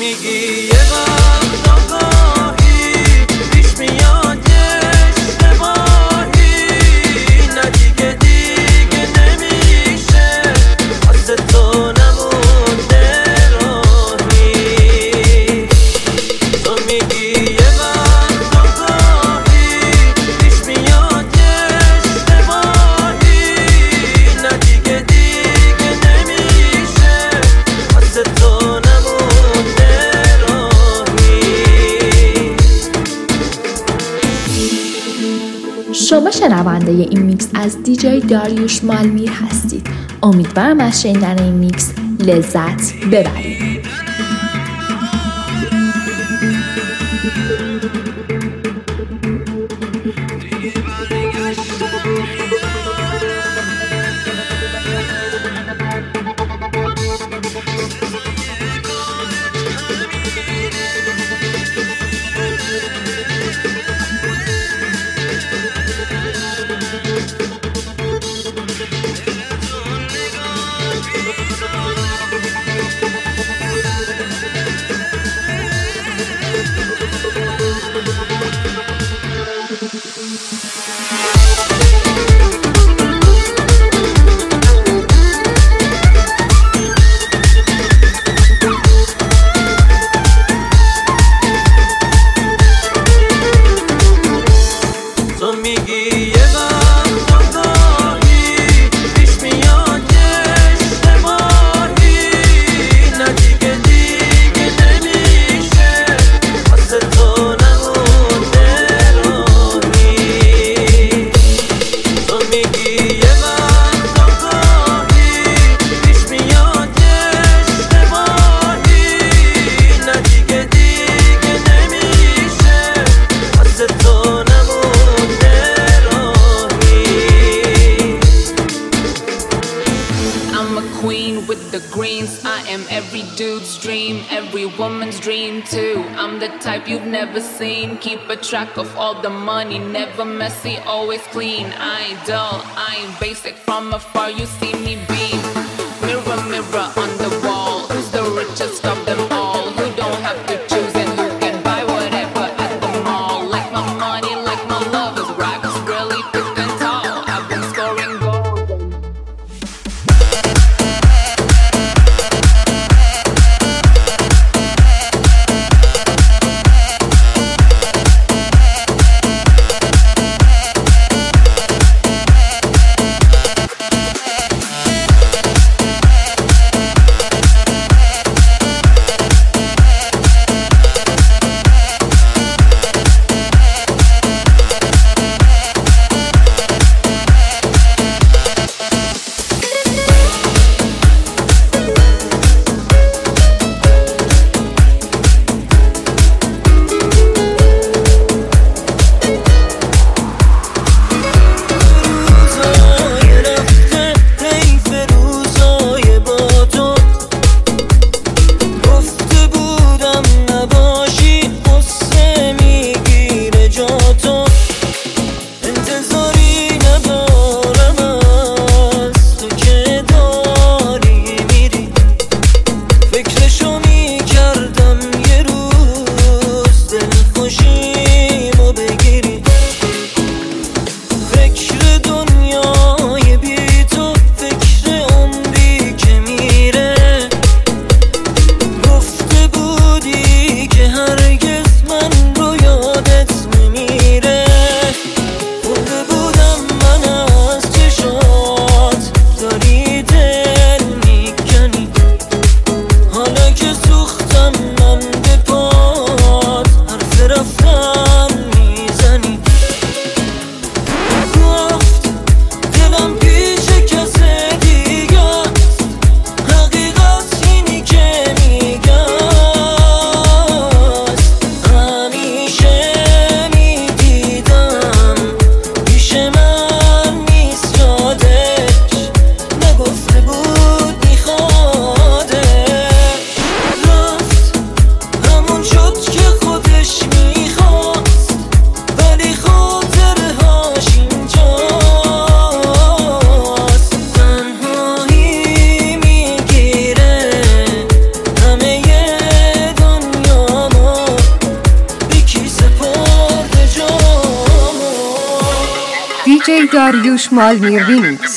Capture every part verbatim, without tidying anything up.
میگی یه وقت آگاهی پیش میاد یه اشتباهی، نه دیگه دیگه نمیشه واسه تو نمونده راهی. تو میگی یه وقت آگاهی پیش میاد یه اشتباهی، نه دیگه دیگه نمیشه واسه تو شما شنونده این میکس از دیجی داریوش مالمیر هستید. امیدوارم از شنیدن این میکس لذت ببرید. Every dude's dream, every woman's dream too. I'm the type you've never seen. Keep a track of all the money, never messy, always clean. I ain't dull, I ain't basic. From afar you see me beam. Mirror, mirror on the wall, who's the richest of them all? Who don't have to choose and who can buy whatever at the mall? Like my money, like my love is racks, really thick and tall. I've been scoring gold. دیجی داریوش مالمیر ریمیکس.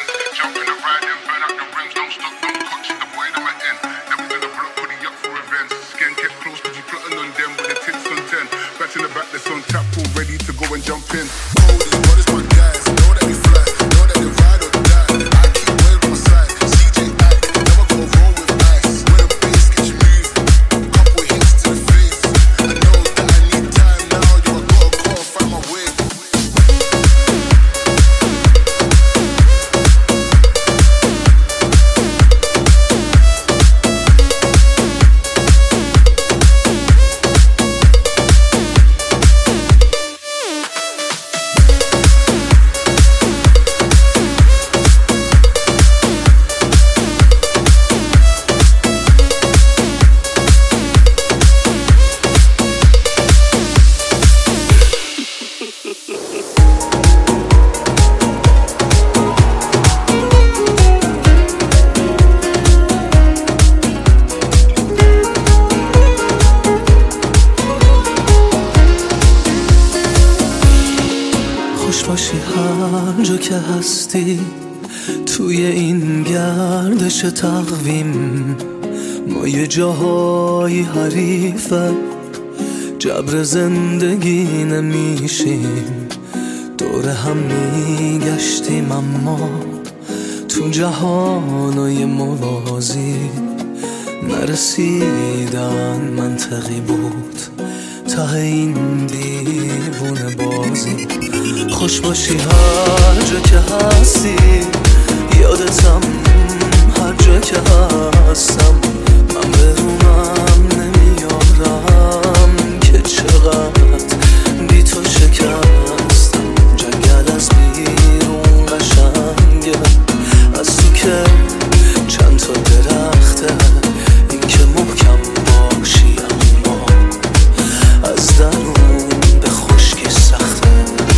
هر جا که هستی توی این گردش تقویم، ما یه جاهای حریفه جبر زندگی نمیشیم. دور هم میگشتیم اما تو جهانای موازی نرسیدن منطقی بود ته این دیوونه بازی. خوش باشی هر جا که هستی، یادتم هر جا که هستم. من برونم نمیارم که چقدر بی تو شکستم. جنگل از بیرون قشنگه، از تو که چند تا درخته. این که محکم باشی اما از درون به خشکی سخته.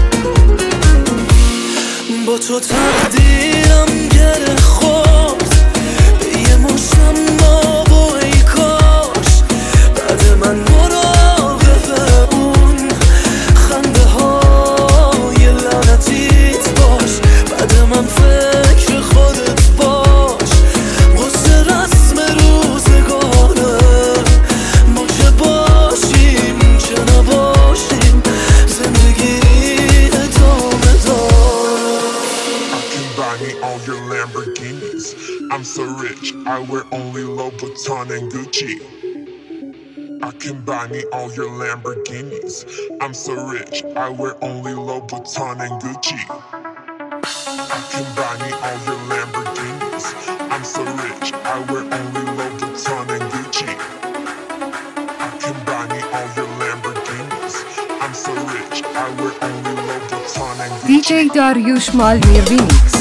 با تو تقدیرم گره خورد به یه مشتم ناب و ای کاش بعد من مراقب اون خنده های لعنتیت باش. بعد من فکر خودت باش. غصه رسم روزگاره، ما چه باشیم چه نباشیم، زندگی ادامه داره. All your Lamborghinis, I'm so rich, I wear only Louboutin and Gucci. I can buy me all your Lamborghinis, I'm so rich, I wear only Louboutin and Gucci. I can buy me all your Lamborghinis, I'm so rich, I wear only Louboutin and Gucci. I can buy me all your Lamborghinis, I'm so rich, I wear only Louboutin and Gucci. دیجی داریوش مالمیر ریمیکس.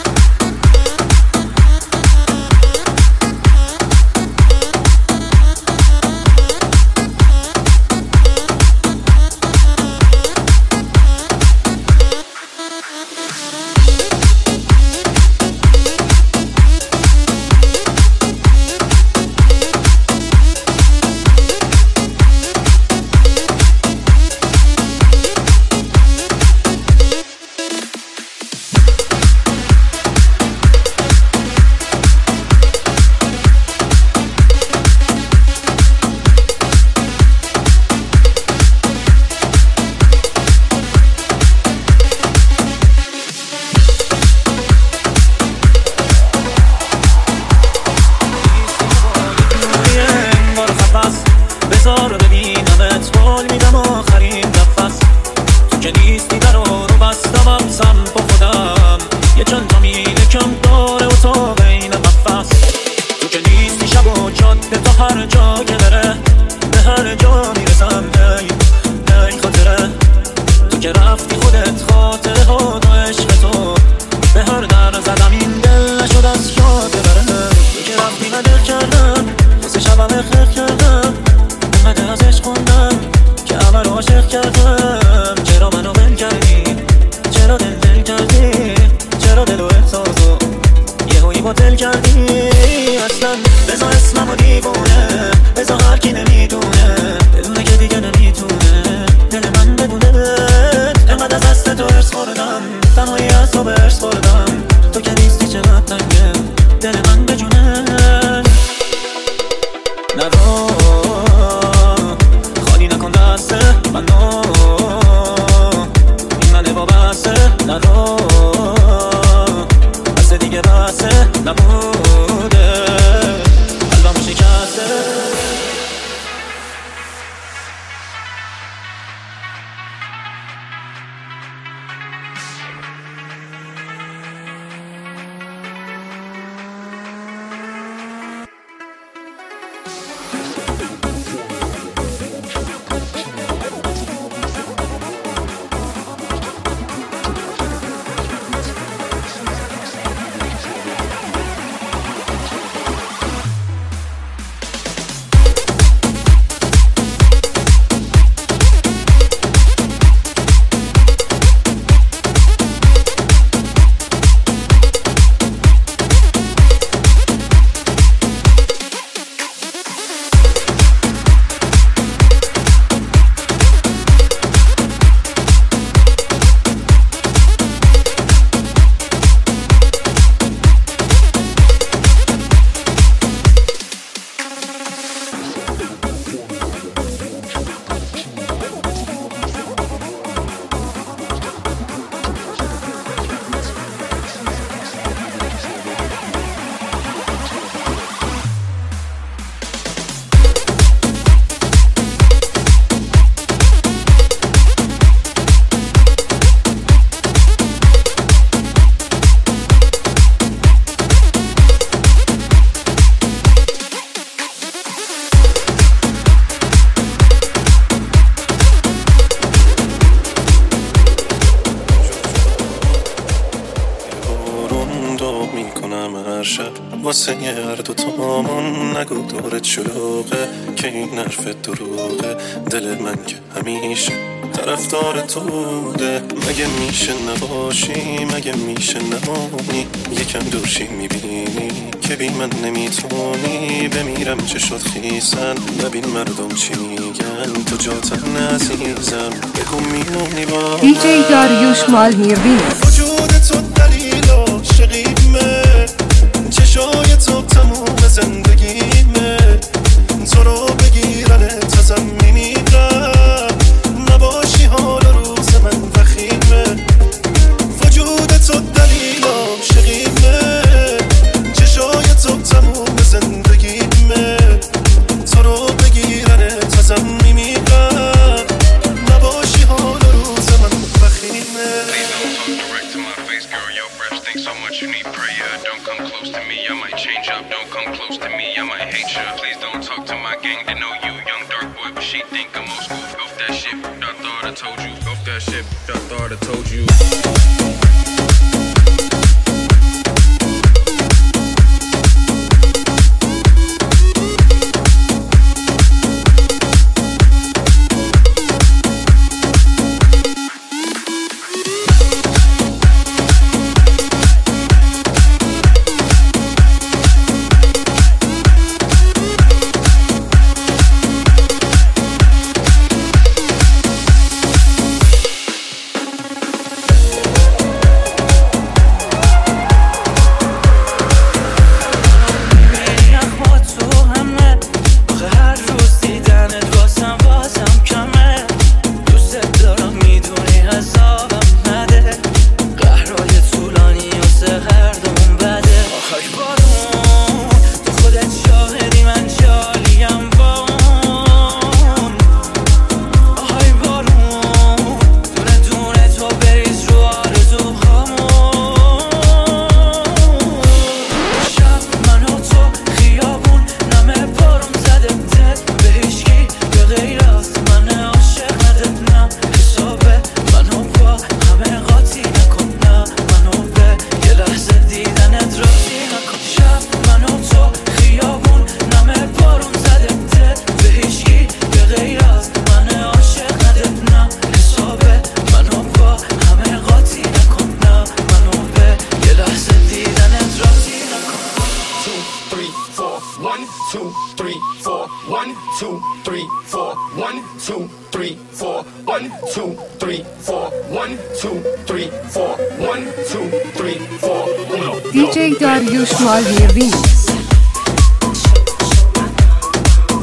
بذار ببینمت قول میدم آخرین نفس. تو که نیستی در رو بستم سمت خودم، یه چند تا میلکم داره اتاق این نفس. تو که نیستی شب و جاده تا هر جا که بره به هر جا میرسم. ای ای خاطره تو که رفتی خودت خاطره ها و عشق تو به هر در زدم این دل نشد از یاد بره. تو که رفتی من دل کردم واسه شبم خیر کردم، اینقدر ازش خوندم که همه رو عاشق کردم. چرا منو بل کردی؟ چرا دل دل کردی؟ چرا دل و احساسو یه هایی باطل کردی؟ اصلا بزا اسممو دیوونه، بزا هر کی نمیدونه بدونه که دیگه نمیتونه دل من بدونه. اینقدر از دست تو ارس خوردم ندار خالی نکن دست منو این منه وابسته ندار بسه دیگه بسه نبوده قلبمو شکسته واسه هر دو تامون نگو دورت شلوغه که این حرف دروغه دل من که همیشه طرفدار تو بوده مگه میشه نباشی مگه میشه نمانی یکم دورشی میبینی که بی من نمیتونی بمیرم چه شد خیسن نبین مردم چی میگن تو جاتن عزیزم بگو میمونی با دی جی داریوش مالمیر ریمیکس وجود تو دلیل عاشقیمه چشای تو تموم زندگیمه تو رو بگیرنت ازم میمیرم نباشی حال روز من وخیمه وجود تو دلیل عاشقیمه چشای تو تموم زندگیمه تو رو بگیرنت ازم میمیرم نباشی حال روز من وخیمه So much you need prayer. Don't come close to me, I might change up. Don't come close to me, I might hate you. Please don't talk to my gang, they know you young dark boy, but she think I'm old school. Off that shit, I thought I told you. Off that shit, I thought I told you. دی جی داریوش مالمیر ریمیکس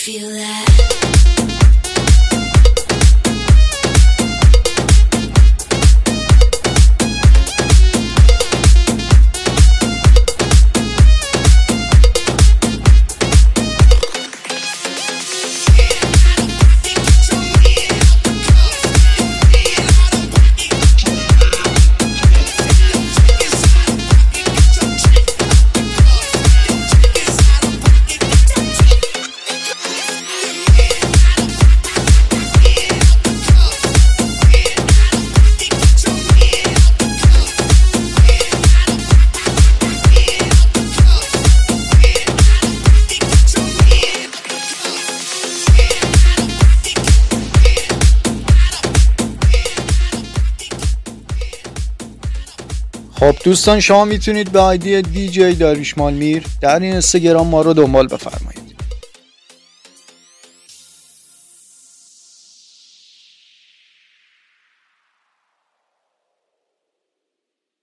feel that? خب دوستان، شما میتونید به آیدی دی جی داریوش مالمیر در این اینستاگرام ما رو دنبال بفرمایید.